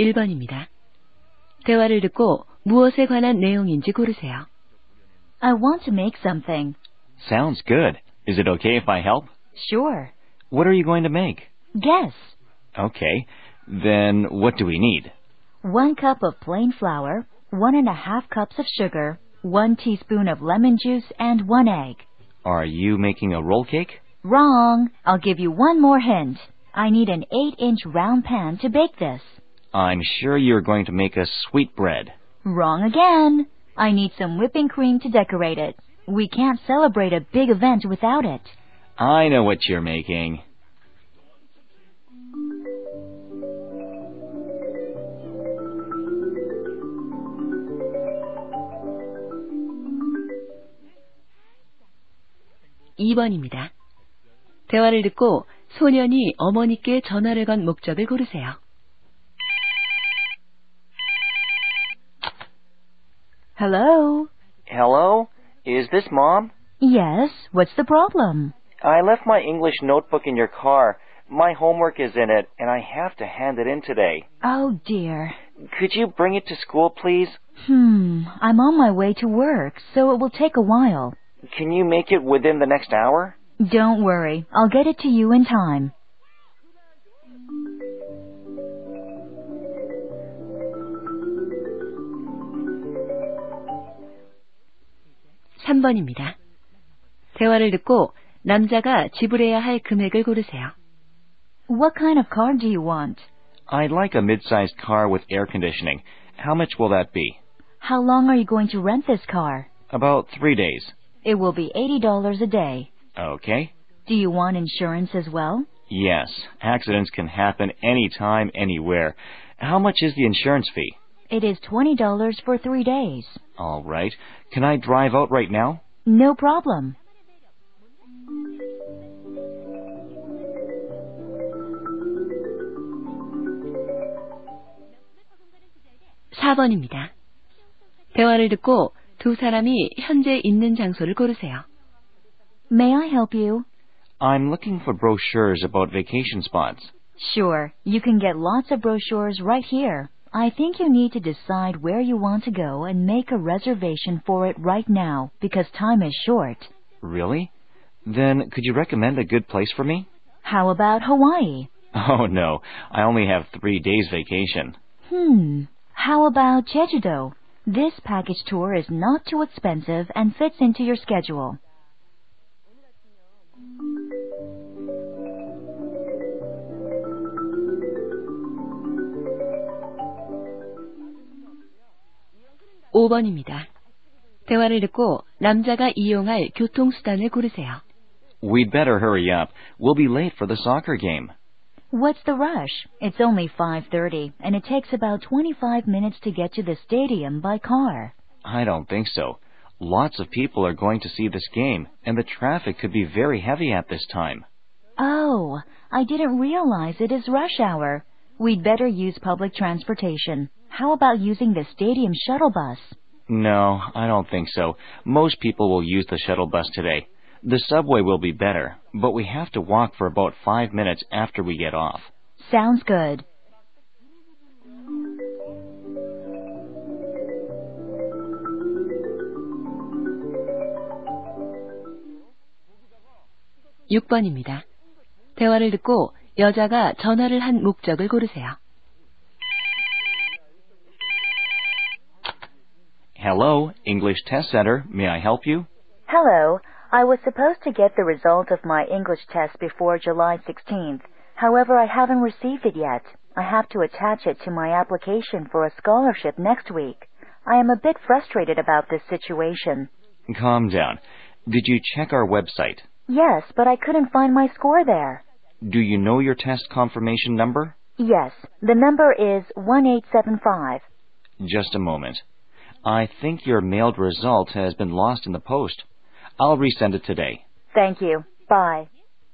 1번입니다. 대화를 듣고 무엇에 관한 내용인지 고르세요. I want to make something. Sounds good. Is it okay if I help? Sure. What are you going to make? Guess. Okay. Then what do we need? 1 cup of plain flour, 1.5 cups of sugar, 1 teaspoon of lemon juice, and 1 egg. Are you making a roll cake? Wrong. I'll give you one more hint. I need an 8-inch round pan to bake this. I'm sure you're going to make a sweetbread. Wrong again. I need some whipping cream to decorate it. We can't celebrate a big event without it. I know what you're making. (2번입니다) 대화를 듣고 소년이 어머니께 전화를 건 목적을 고르세요. Hello? Hello? Is this Mom? Yes, what's the problem? I left my English notebook in your car. My homework is in it, and I have to hand it in today. Oh, dear. Could you bring it to school, please? I'm on my way to work, so it will take a while. Can you make it within the next hour? Don't worry, I'll get it to you in time. (3번입니다) 대화를 듣고 남자가 지불해야 할 금액을 고르세요. What kind of car do you want? I'd like a mid-sized car with air conditioning. How much will that be? How long are you going to rent this car? About 3 days. It will be $80 a day. Okay. Do you want insurance as well? Yes. Accidents can happen anytime, anywhere. How much is the insurance fee? It is $20 for 3 days. All right. Can I drive out right now? No problem. (4번입니다) 대화를 듣고 두 사람이 현재 있는 장소를 고르세요. May I help you? I'm looking for brochures about vacation spots. Sure. You can get lots of brochures right here. I think you need to decide where you want to go and make a reservation for it right now because time is short. Really? Then could you recommend a good place for me? How about Hawaii? Oh, no. I only have 3 days vacation. How about Jeju-do? This package tour is not too expensive and fits into your schedule. (5번입니다) 대화를 듣고 남자가 이용할 교통수단을 고르세요. We'd better hurry up. We'll be late for the soccer game. What's the rush? It's only 5:30, and it takes about 25 minutes to get to the stadium by car. I don't think so. Lots of people are going to see this game, and the traffic could be very heavy at this time. Oh, I didn't realize it is rush hour. We'd better use public transportation. How about using the stadium shuttle bus? No, I don't think so. Most people will use the shuttle bus today. The subway will be better, but we have to walk for about 5 minutes after we get off. Sounds good. (6번입니다) 대화를 듣고 여자가 전화를 한 목적을 고르세요. Hello, English Test Center. May I help you? Hello. I was supposed to get the result of my English test before July 16th. However, I haven't received it yet. I have to attach it to my application for a scholarship next week. I am a bit frustrated about this situation. Calm down. Did you check our website? Yes, but I couldn't find my score there. Do you know your test confirmation number? Yes, the number is 1875. Just a moment. I think your mailed result has been lost in the post. I'll resend it today. Thank you. Bye.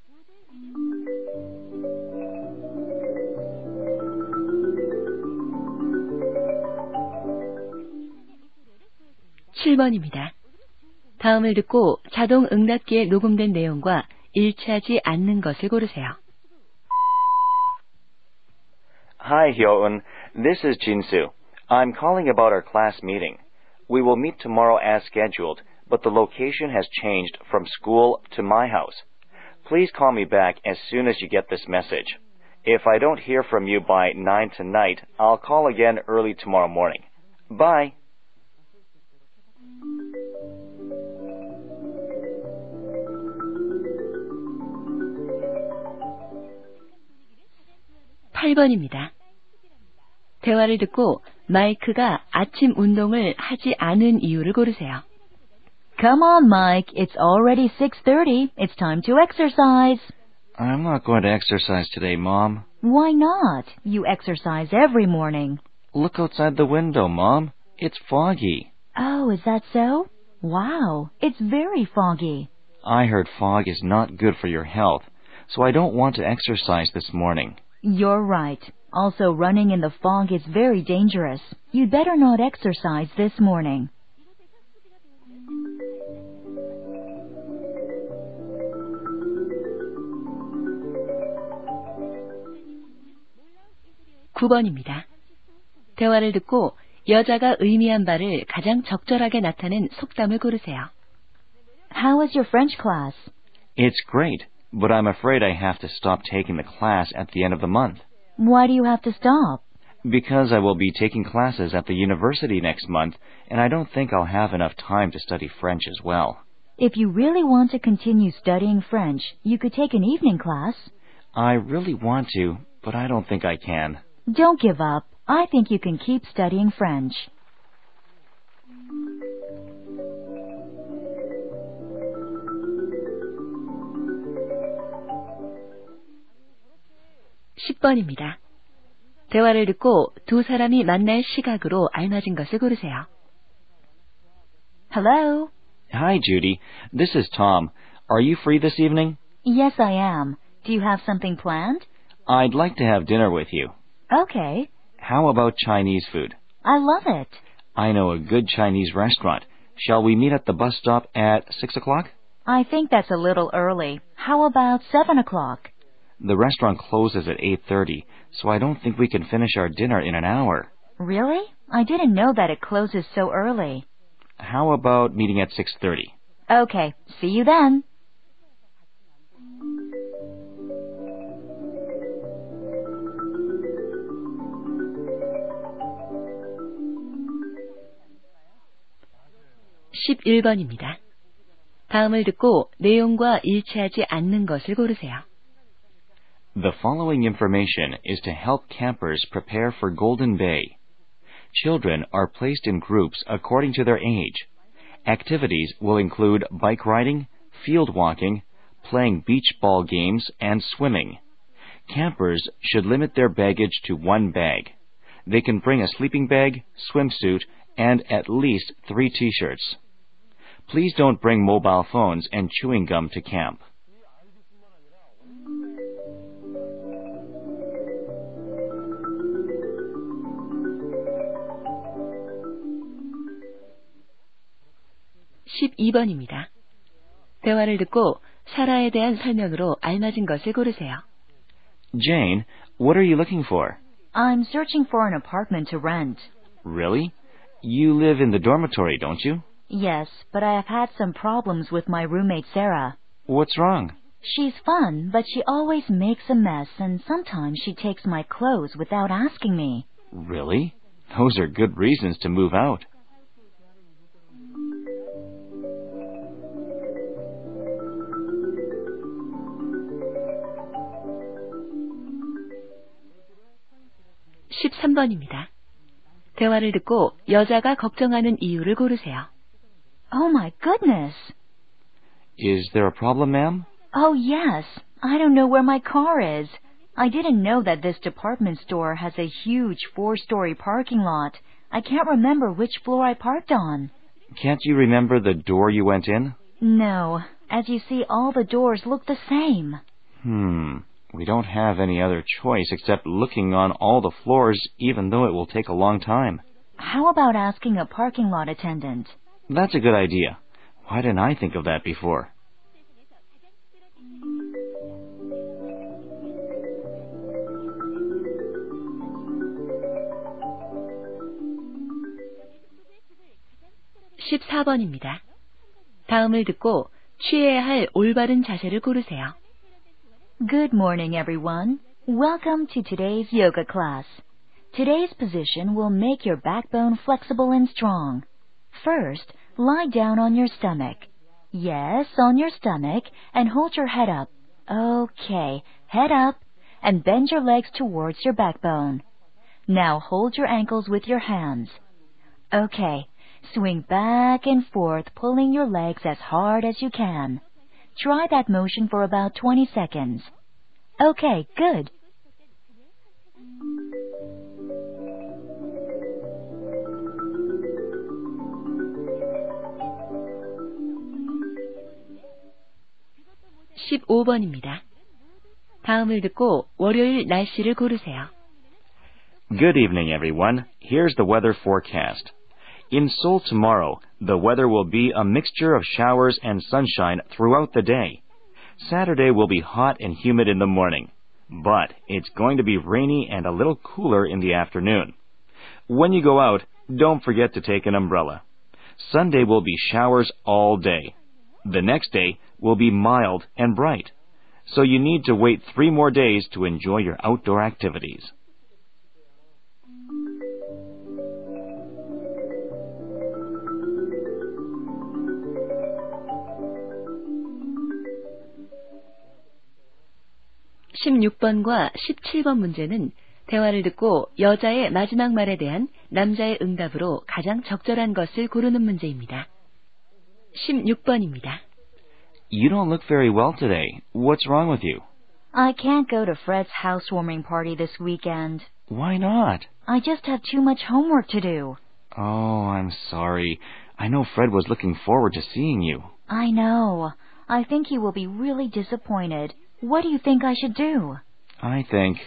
(7번입니다) 다음을 듣고 자동 응답기에 녹음된 내용과 일치하지 않는 것을 고르세요. Hi, Hyo-eun. This is Jinsu. I'm calling about our class meeting. We will meet tomorrow as scheduled, but the location has changed from school to my house. Please call me back as soon as you get this message. If I don't hear from you by 9 tonight, I'll call again early tomorrow morning. Bye. (8번입니다) 대화를 듣고 마이크가 아침 운동을 하지 않은 이유를 고르세요. Come on, Mike. It's already 6:30. It's time to exercise. I'm not going to exercise today, Mom. Why not? You exercise every morning. Look outside the window, Mom. It's foggy. Oh, is that so? Wow, it's very foggy. I heard fog is not good for your health, so I don't want to exercise this morning. You're right. Also, running in the fog is very dangerous. You'd better not exercise this morning. (9번입니다) 대화를 듣고 여자가 의미한 바를 가장 적절하게 나타낸 속담을 고르세요. How is your French class? It's great, but I'm afraid I have to stop taking the class at the end of the month. Why do you have to stop? Because I will be taking classes at the university next month, and I don't think I'll have enough time to study French as well. If you really want to continue studying French, you could take an evening class. I really want to, but I don't think I can. Don't give up. I think you can keep studying French. (10번입니다) 대화를 듣고 두 사람이 만날 시각으로 알맞은 것을 고르세요. Hello? Hi, Judy. This is Tom. Are you free this evening? Yes, I am. Do you have something planned? I'd like to have dinner with you. Okay. How about Chinese food? I love it. I know a good Chinese restaurant. Shall we meet at the bus stop at 6 o'clock? I think that's a little early. How about 7 o'clock? The restaurant closes at 8:30, so I don't think we can finish our dinner in an hour. Really? I didn't know that it closes so early. How about meeting at 6:30? Okay. See you then. (11번입니다) 다음을 듣고 내용과 일치하지 않는 것을 고르세요. The following information is to help campers prepare for Golden Bay. Children are placed in groups according to their age. Activities will include bike riding, field walking, playing beach ball games, and swimming. Campers should limit their baggage to one bag. They can bring a sleeping bag, swimsuit, and at least 3 t-shirts. Please don't bring mobile phones and chewing gum to camp. (12번입니다) 대화를 듣고 사라에 대한 설명으로 알맞은 것을 고르세요. Jane, what are you looking for? I'm searching for an apartment to rent. Really? You live in the dormitory, don't you? Yes, but I have had some problems with my roommate Sarah. What's wrong? She's fun, but she always makes a mess, and sometimes she takes my clothes without asking me. Really? Those are good reasons to move out. (13번입니다) 대화를 듣고 여자가 걱정하는 이유를 고르세요. Oh my goodness! Is there a problem, ma'am? Oh yes, I don't know where my car is. I didn't know that this department store has a huge 4-story parking lot. I can't remember which floor I parked on. Can't you remember the door you went in? No. As you see, all the doors look the same. We don't have any other choice except looking on all the floors, even though it will take a long time. How about asking a parking lot attendant? That's a good idea. Why didn't I think of that before? 14번입니다. 다음을 듣고 취해야 할 올바른 자세를 고르세요. Good morning, everyone. Welcome to today's yoga class. Today's position will make your backbone flexible and strong. First, lie down on your stomach. Yes, on your stomach, and hold your head up. Okay, head up, and bend your legs towards your backbone. Now hold your ankles with your hands. Okay, swing back and forth, pulling your legs as hard as you can. Try that motion for about 20 seconds. Okay, good. (15번입니다) 다음을 듣고 월요일 날씨를 고르세요. Good evening, everyone. Here's the weather forecast. In Seoul tomorrow, the weather will be a mixture of showers and sunshine throughout the day. Saturday will be hot and humid in the morning, but it's going to be rainy and a little cooler in the afternoon. When you go out, don't forget to take an umbrella. Sunday will be showers all day. The next day will be mild and bright, so you need to wait 3 more days to enjoy your outdoor activities. (16번과 17번) 문제는 대화를 듣고 여자의 마지막 말에 대한 남자의 응답으로 가장 적절한 것을 고르는 문제입니다. 16번입니다. You don't look very well today. What's wrong with you? I can't go to Fred's housewarming party this weekend. Why not? I just have too much homework to do. Oh, I'm sorry. I know Fred was looking forward to seeing you. I know. I think he will be really disappointed. What do you think I should do? I think...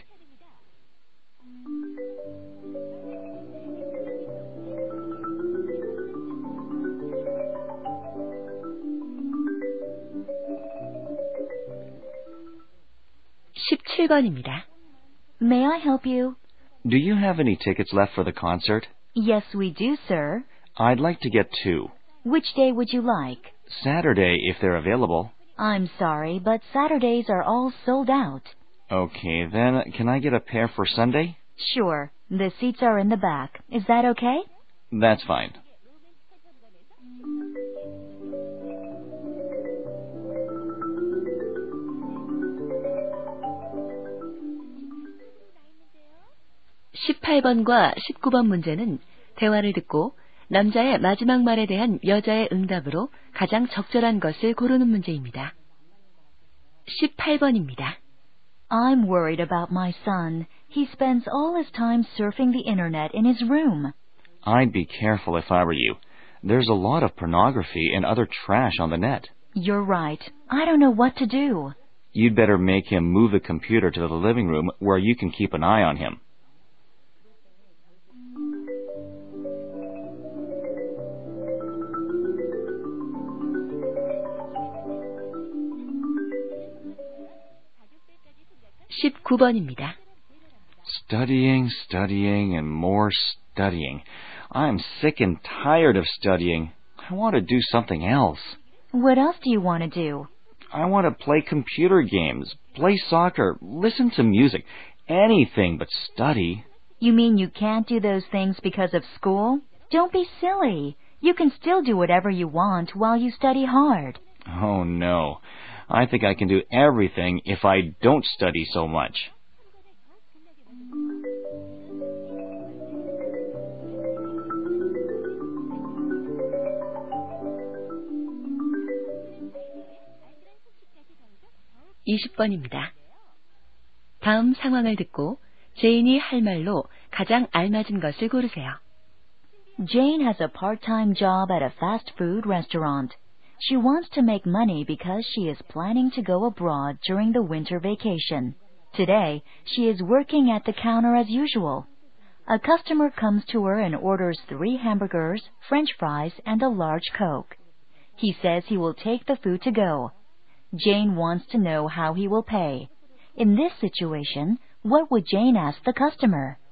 (17번입니다) May I help you? Do you have any tickets left for the concert? Yes, we do, sir. I'd like to get 2. Which day would you like? Saturday, if they're available. I'm sorry, but Saturdays are all sold out. Okay, then can I get a pair for Sunday? Sure. The seats are in the back. Is that okay? That's fine. (18번과 19번) 문제는 대화를 듣고 남자의 마지막 말에 대한 여자의 응답으로 가장 적절한 것을 고르는 문제입니다. 18번입니다. I'm worried about my son. He spends all his time surfing the internet in his room. I'd be careful if I were you. There's a lot of pornography and other trash on the net. You're right. I don't know what to do. You'd better make him move the computer to the living room where you can keep an eye on him. (19번입니다) Studying, and more studying. I'm sick and tired of studying. I want to do something else. What else do you want to do? I want to play computer games, play soccer, listen to music, anything but study. You mean you can't do those things because of school? Don't be silly. You can still do whatever you want while you study hard. Oh, no. I think I can do everything if I don't study so much. (20번입니다) 다음 상황을 듣고 제인이 할 말로 가장 알맞은 것을 고르세요. Jane has a part-time job at a fast food restaurant. She wants to make money because she is planning to go abroad during the winter vacation. Today, she is working at the counter as usual. A customer comes to her and orders 3 hamburgers, French fries, and a large Coke. He says he will take the food to go. Jane wants to know how he will pay. In this situation, what would Jane ask the customer?